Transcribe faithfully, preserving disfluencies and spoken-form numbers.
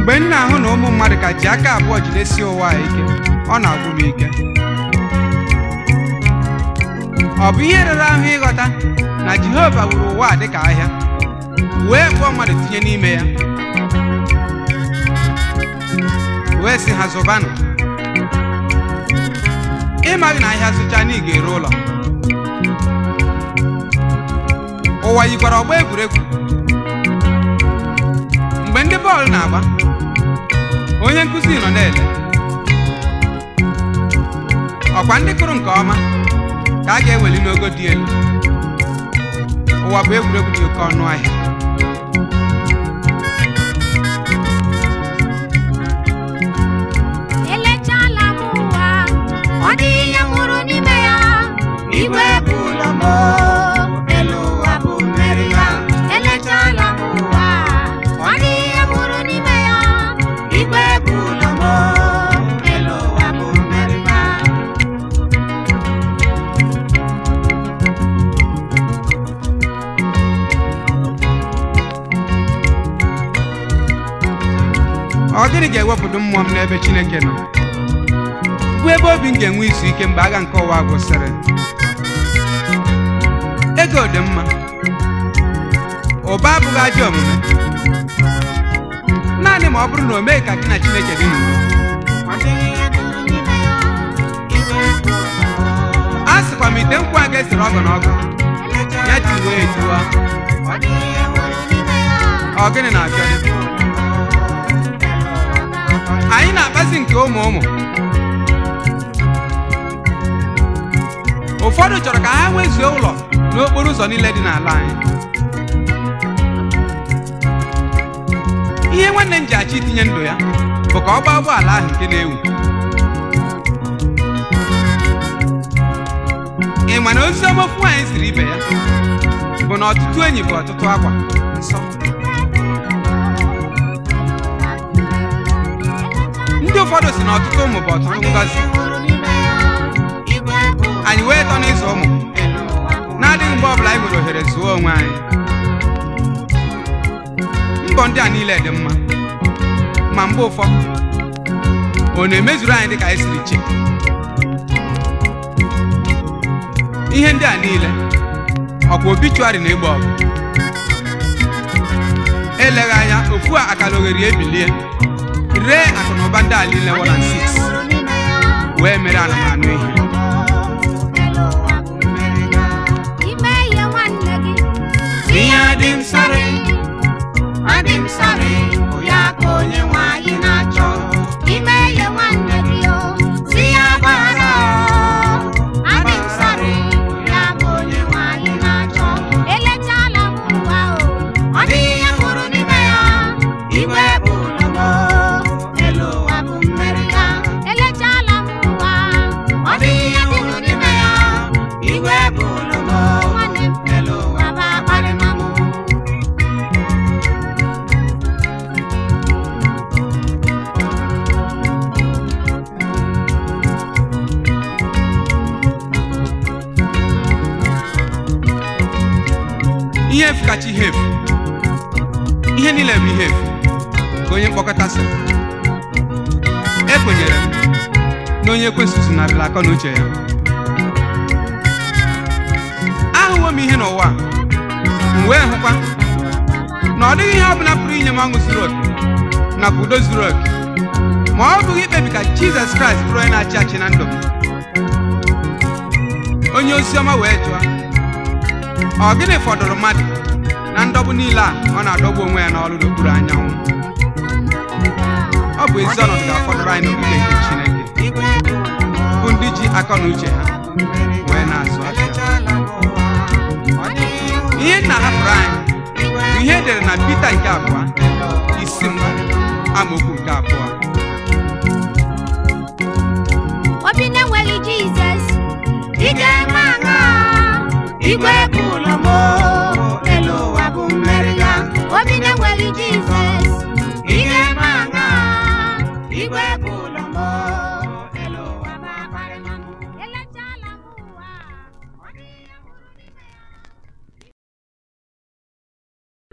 mgbe nna ahụ na ụmụ mmadụ ka ji aka abụọ jidesi ụwa ike ọ na-agwụ m ike. Ọ bụ ihe rere ahụ ịghọta na Jehova wuru ụwa dị ka ahịa wee kpọọ mmadụ tinye n'ime ya, wee sị ha zụbanụ. Ịmaghị na ahịa zụcha na ị ga-ere ụlọ. Ụwa yikwara ọgba egwuregwu. Mgbe ndị bọọlụ na-agba, onye nkụzi nọ na-ele. Ọkwa ndị kụrụ nke ọma ka a ga-eweli n'ogo dị elu. Ụwa bụ egwuregwu dị oke ọnụ ahịa. Elechala m ụwa, ọ dị ihe nwụrụ n'ime ya. Igwe bụ ụlọ m, elu ụwa bụ mmeri ya. Elechala m ụwa, ọ dị ihe nwụrụ n'ime ya. Igwe bụ ụlọ m, elu ụwa bụ mmeri ya. Ọ gịnị ga-ewepụta mmụọ m n'ebe Chineke nọ? Bụ ebe obi m ga-enwe izu ike mgbe agha nke ụwa gwụsịrị. Ego dị mma, ụba abụghị ajọ omume, naanị ma ọ bụrụ na o mee ka gị na Chineke dị n'udo. A sịkwa m ite nkwụ a ga-esere ọgọ n'ọgọ ya tiwe etiwa. Ọ gịnị na-abịa? Anyị na-akpazi nke ụmụ ụmụ. Ụfọdụ chọrọ ka ha nwezuo ụlọ n'okporo ụzọ niile dị n'ala anyị. Ihe nwanne m ji achọ itinye ndụ ya bụ ka ọ gbaa ụgbọala ahụ nke na-ewu. Ị ma na ozi ọma ofu nwaanyị siri ibe ya bụ na ọtụtụ enyi bụ ọtụtụ akwa nsọ. Ndị ụfọdụ si na ọtụtụ ụmụ bụ ọtụtụ ngọzi. Anyị wee tọ n'ịzụ ụmụ na-adịghị mgbe ọbụla anyị nwere ohere zụọ onwe anyị. Mbọ ndị a niile dị mma, ma mgbe ụfọdụ ọ na-emezuru anyị dị ka anyị siri che. Ihe ndị a niile ọkwa obituari na-egbe ọgụ. Eleghị anya ofu a akara oghere ebilie ree akụ na ụba ndị a niile one and six wee mere anụmanụ ihe. Ihe adị m sarị, adị m sarị, bụ ya ka onye nwe anyị na-achọ. Ime ihe nwanne gị o, si ya gbara. Adị m sarị, bụ ya ka onye nwe anyị na-achọ. Elechala m ụwa o, ọ dị ihe nwụrụ n'ime ya. Igwe bụ ụlọ m, elu ụwa bụ mmeri ya. Elechala m ụwa, ọ dị ihe nwụrụ n'ime ya. Igwe bụ ụlọ m, elu ụwa bụ akparị m. Ihe efu kacha ihe efu, ihe niile bụ ihe efu ka onye mkpọkọta sị. Ekwenyere m na onye ekwensu zụnarịrị akọ na uche ya. Ahụwo m ihe n'ụwa m wee hụkwa na ọ dịghị ihe ọ bụla pụrụ inye m ọṅụ zuru oke nakwa udo zuru oke ma ọ bụghị ikpebi ka Jizọs Kraịst bụrụ onye na-achị achị na ndụ m. Onye oziọma wee jụọ, ọ gịnị fọdụrụ mmadụ na ndọgbu niile a ọ na-adọgbu onwe ya n'ọrụ n'okpuru anyanwụ? Ọ bụ ezi ọnọdụ ga-afọdụrụ anyị n'ogige nke Chineke, bụ ndị ji akọ na uche ha wee na-azụ afịa. Ihe nna hapụrụ anyị bụ ihe edere na Pita nke abụọ isi mbụ amaokwu nke abụọ. Obi na-enweghị Jizọs, ị ga-eme aṅa. Igwe bụ ụlọ m, elu ụwa bụ mmeri ya. Obi na-enweghị Jizọs.